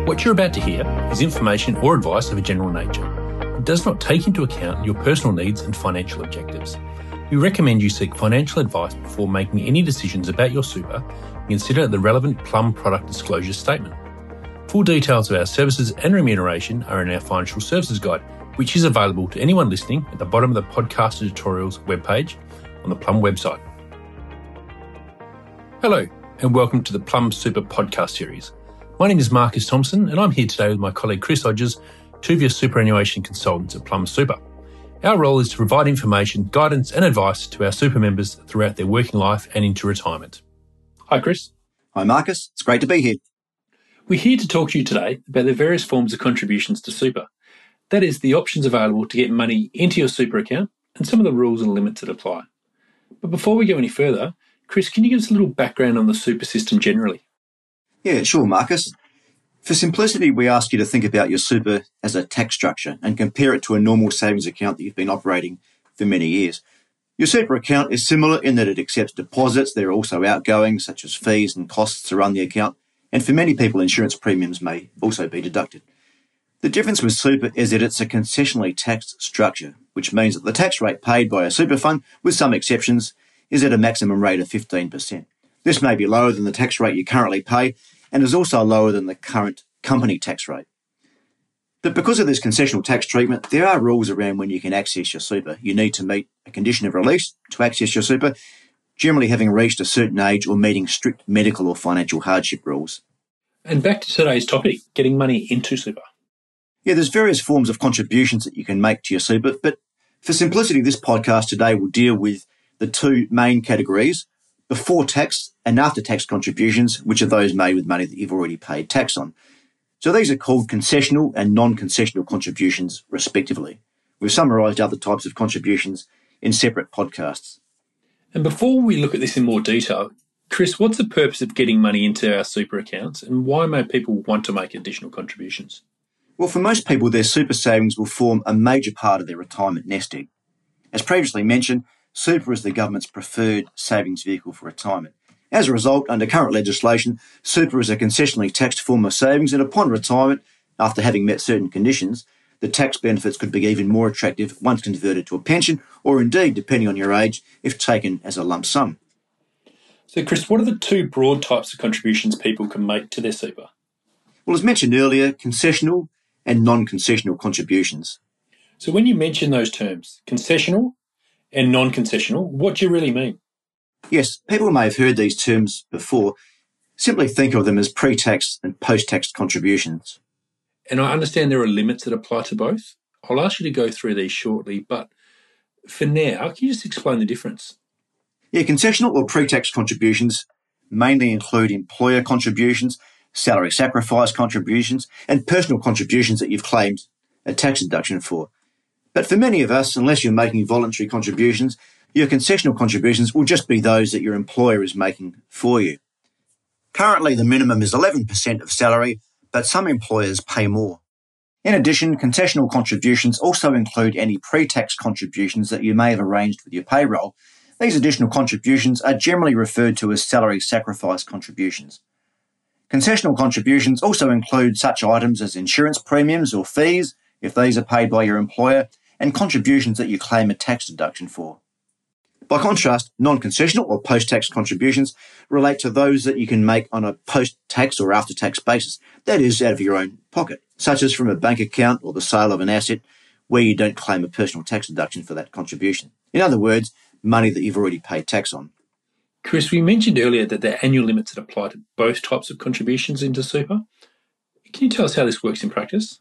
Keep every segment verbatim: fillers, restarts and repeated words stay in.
What you're about to hear is information or advice of a general nature. It does not take into account your personal needs and financial objectives. We recommend you seek financial advice before making any decisions about your super and consider the relevant Plum product disclosure statement. Full details of our services and remuneration are in our Financial Services Guide, which is available to anyone listening at the bottom of the podcast tutorials webpage on the Plum website. Hello, and welcome to the Plum Super podcast series. My name is Marcus Thompson, and I'm here today with my colleague Chris Hodges, two of your superannuation consultants at Plum Super. Our role is to provide information, guidance and advice to our super members throughout their working life and into retirement. Hi Chris. Hi Marcus, it's great to be here. We're here to talk to you today about the various forms of contributions to super. That is, the options available to get money into your super account and some of the rules and limits that apply. But before we go any further, Chris, can you give us a little background on the super system generally? Yeah, sure, Marcus. For simplicity, we ask you to think about your super as a tax structure and compare it to a normal savings account that you've been operating for many years. Your super account is similar in that it accepts deposits. There are also outgoings, such as fees and costs to run the account. And for many people, insurance premiums may also be deducted. The difference with super is that it's a concessionally taxed structure, which means that the tax rate paid by a super fund, with some exceptions, is at a maximum rate of fifteen percent. This may be lower than the tax rate you currently pay and is also lower than the current company tax rate. But because of this concessional tax treatment, there are rules around when you can access your super. You need to meet a condition of release to access your super, generally having reached a certain age or meeting strict medical or financial hardship rules. And back to today's topic, getting money into super. Yeah, there's various forms of contributions that you can make to your super, but for simplicity, this podcast today will deal with the two main categories: before tax and after tax contributions, which are those made with money that you've already paid tax on. So these are called concessional and non-concessional contributions, respectively. We've summarised other types of contributions in separate podcasts. And before we look at this in more detail, Chris, what's the purpose of getting money into our super accounts and why may people want to make additional contributions? Well, for most people, their super savings will form a major part of their retirement nest egg. As previously mentioned, super is the government's preferred savings vehicle for retirement. As a result, under current legislation, super is a concessionally taxed form of savings, and upon retirement, after having met certain conditions, the tax benefits could be even more attractive once converted to a pension, or indeed, depending on your age, if taken as a lump sum. So, Chris, what are the two broad types of contributions people can make to their super? Well, as mentioned earlier, concessional and non-concessional contributions. So when you mention those terms, concessional and non-concessional, what do you really mean? Yes, people may have heard these terms before. Simply think of them as pre-tax and post-tax contributions. And I understand there are limits that apply to both. I'll ask you to go through these shortly, but for now, can you just explain the difference? Yeah, concessional or pre-tax contributions mainly include employer contributions, salary sacrifice contributions, and personal contributions that you've claimed a tax deduction for. But for many of us, unless you're making voluntary contributions, your concessional contributions will just be those that your employer is making for you. Currently, the minimum is eleven percent of salary, but some employers pay more. In addition, concessional contributions also include any pre-tax contributions that you may have arranged with your payroll. These additional contributions are generally referred to as salary sacrifice contributions. Concessional contributions also include such items as insurance premiums or fees, if these are paid by your employer, and contributions that you claim a tax deduction for. By contrast, non-concessional or post-tax contributions relate to those that you can make on a post-tax or after-tax basis, that is, out of your own pocket, such as from a bank account or the sale of an asset where you don't claim a personal tax deduction for that contribution. In other words, money that you've already paid tax on. Chris, we mentioned earlier that there are annual limits that apply to both types of contributions into super. Can you tell us how this works in practice?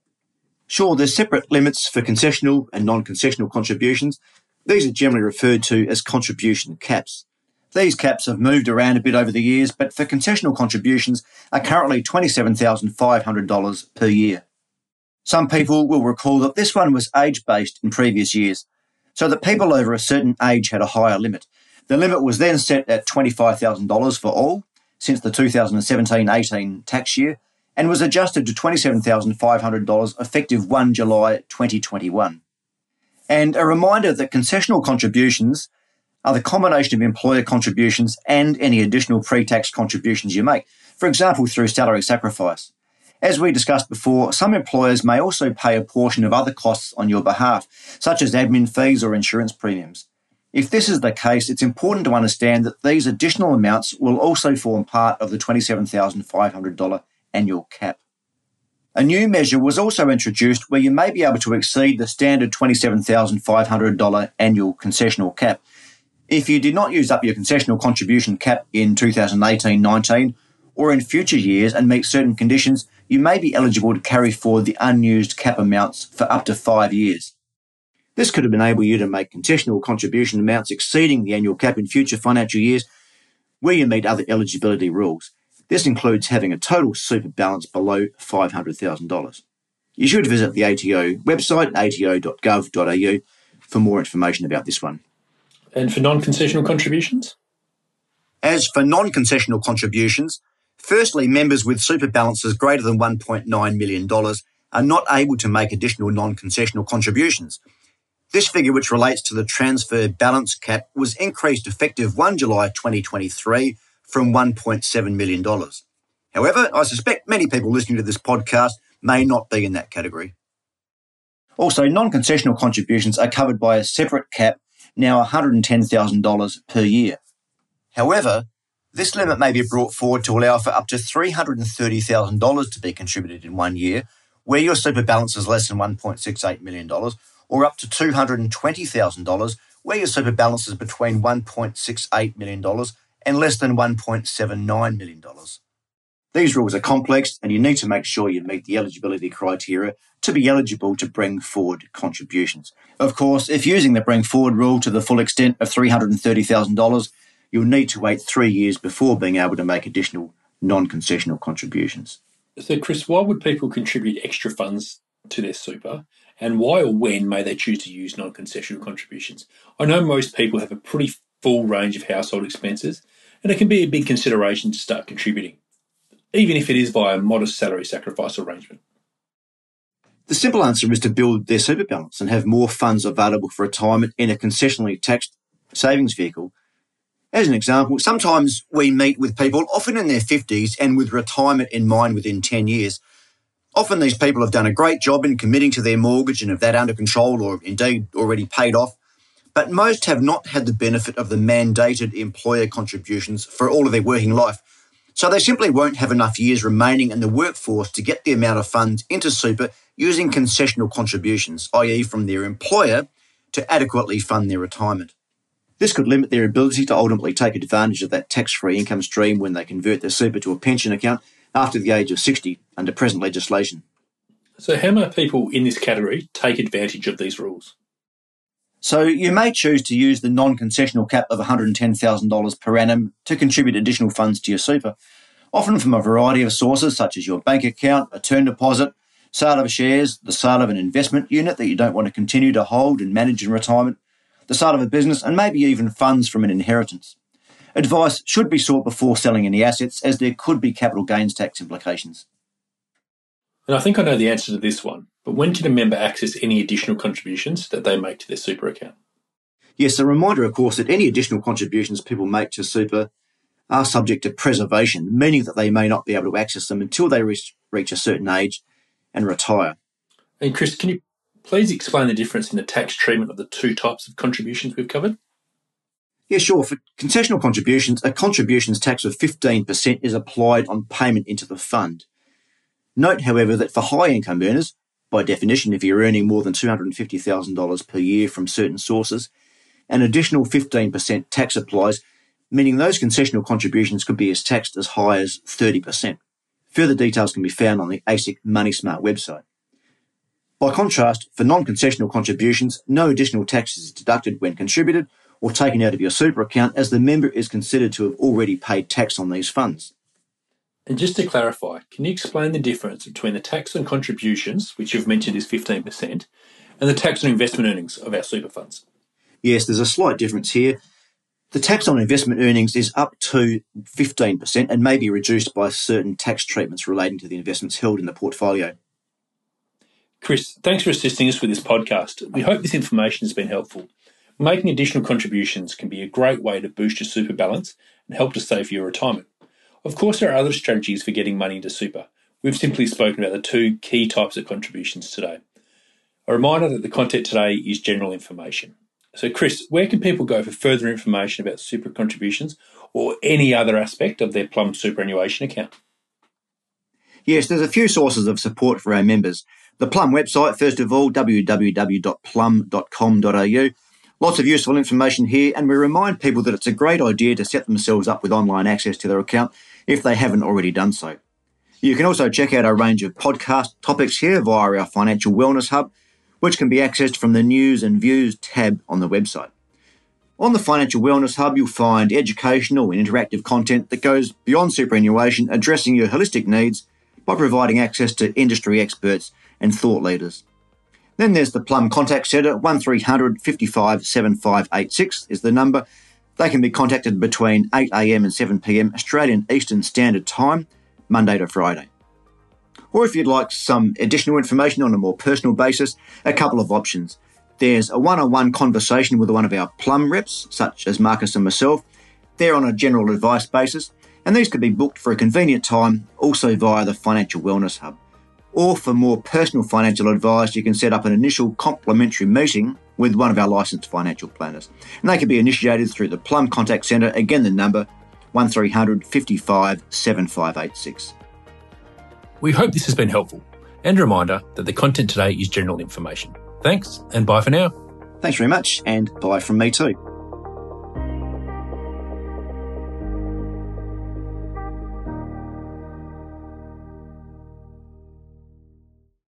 Sure, there's separate limits for concessional and non-concessional contributions. These are generally referred to as contribution caps. These caps have moved around a bit over the years, but for concessional contributions are currently twenty-seven thousand five hundred dollars per year. Some people will recall that this one was age-based in previous years, so that people over a certain age had a higher limit. The limit was then set at twenty-five thousand dollars for all since the two thousand seventeen eighteen tax year, and was adjusted to twenty-seven thousand five hundred dollars effective the first of July twenty twenty-one. And a reminder that concessional contributions are the combination of employer contributions and any additional pre-tax contributions you make, for example, through salary sacrifice. As we discussed before, some employers may also pay a portion of other costs on your behalf, such as admin fees or insurance premiums. If this is the case, it's important to understand that these additional amounts will also form part of the twenty-seven thousand five hundred dollars annual cap. A new measure was also introduced where you may be able to exceed the standard twenty-seven thousand five hundred dollars annual concessional cap. If you did not use up your concessional contribution cap in two thousand eighteen nineteen or in future years and meet certain conditions, you may be eligible to carry forward the unused cap amounts for up to five years. This could enable you to make concessional contribution amounts exceeding the annual cap in future financial years where you meet other eligibility rules. This includes having a total super balance below five hundred thousand dollars. You should visit the A T O website, a t o dot gov dot a u, for more information about this one. And for non-concessional contributions? As for non-concessional contributions, firstly, members with super balances greater than one point nine million dollars are not able to make additional non-concessional contributions. This figure, which relates to the transfer balance cap, was increased effective the first of July twenty twenty-three from one point seven million dollars. However, I suspect many people listening to this podcast may not be in that category. Also, non-concessional contributions are covered by a separate cap, now one hundred ten thousand dollars per year. However, this limit may be brought forward to allow for up to three hundred thirty thousand dollars to be contributed in one year, where your super balance is less than one point six eight million dollars, or up to two hundred twenty thousand dollars, where your super balance is between one point six eight million dollars and less than one point seven nine million dollars. These rules are complex and you need to make sure you meet the eligibility criteria to be eligible to bring forward contributions. Of course, if using the bring forward rule to the full extent of three hundred thirty thousand dollars, you'll need to wait three years before being able to make additional non-concessional contributions. So, Chris, why would people contribute extra funds to their super, and why or when may they choose to use non-concessional contributions? I know most people have a pretty full range of household expenses, and it can be a big consideration to start contributing, even if it is via a modest salary sacrifice arrangement. The simple answer is to build their super balance and have more funds available for retirement in a concessionally taxed savings vehicle. As an example, sometimes we meet with people, often in their fifties and with retirement in mind within ten years. Often these people have done a great job in committing to their mortgage and have that under control or indeed already paid off, but most have not had the benefit of the mandated employer contributions for all of their working life. So they simply won't have enough years remaining in the workforce to get the amount of funds into super using concessional contributions, that is from their employer, to adequately fund their retirement. This could limit their ability to ultimately take advantage of that tax-free income stream when they convert their super to a pension account after the age of sixty under present legislation. So how may people in this category take advantage of these rules? So you may choose to use the non-concessional cap of one hundred ten thousand dollars per annum to contribute additional funds to your super, often from a variety of sources such as your bank account, a term deposit, sale of shares, the sale of an investment unit that you don't want to continue to hold and manage in retirement, the sale of a business, and maybe even funds from an inheritance. Advice should be sought before selling any assets, as there could be capital gains tax implications. And I think I know the answer to this one, but when can a member access any additional contributions that they make to their super account? Yes, a reminder, of course, that any additional contributions people make to super are subject to preservation, meaning that they may not be able to access them until they reach, reach a certain age and retire. And Chris, can you please explain the difference in the tax treatment of the two types of contributions we've covered? Yeah, sure. For concessional contributions, a contributions tax of fifteen percent is applied on payment into the fund. Note, however, that for high income earners, by definition, if you're earning more than two hundred fifty thousand dollars per year from certain sources, an additional fifteen percent tax applies, meaning those concessional contributions could be as taxed as high as thirty percent. Further details can be found on the A S I C Money Smart website. By contrast, for non-concessional contributions, no additional tax is deducted when contributed or taken out of your super account, as the member is considered to have already paid tax on these funds. And just to clarify, can you explain the difference between the tax on contributions, which you've mentioned is fifteen percent, and the tax on investment earnings of our super funds? Yes, there's a slight difference here. The tax on investment earnings is up to fifteen percent and may be reduced by certain tax treatments relating to the investments held in the portfolio. Chris, thanks for assisting us with this podcast. We hope this information has been helpful. Making additional contributions can be a great way to boost your super balance and help to save for your retirement. Of course, there are other strategies for getting money into super, We've simply spoken about the two key types of contributions today. A reminder that the content today is general information. So Chris, where can people go for further information about super contributions or any other aspect of their Plum superannuation account? Yes, there's a few sources of support for our members. The Plum website, first of all, w w w dot plum dot com dot a u. Lots of useful information here, and we remind people that it's a great idea to set themselves up with online access to their account if they haven't already done so. You can also check out our range of podcast topics here via our Financial Wellness Hub, which can be accessed from the News and Views tab on the website. On the Financial Wellness Hub, you'll find educational and interactive content that goes beyond superannuation, addressing your holistic needs by providing access to industry experts and thought leaders. Then there's the Plum Contact Centre, one three hundred, fifty-five, seventy-five eighty-six is the number. They can be contacted between eight a m and seven p m Australian Eastern Standard Time, Monday to Friday. Or if you'd like some additional information on a more personal basis, a couple of options. There's a one-on-one conversation with one of our Plum reps, such as Marcus and myself. They're on a general advice basis, and these could be booked for a convenient time, also via the Financial Wellness Hub. Or for more personal financial advice, you can set up an initial complimentary meeting with one of our licensed financial planners. And they can be initiated through the Plum Contact Centre, again the number, one three hundred, fifty-five, seventy-five eighty-six. We hope this has been helpful, and a reminder that the content today is general information. Thanks, and bye for now. Thanks very much, and bye from me too.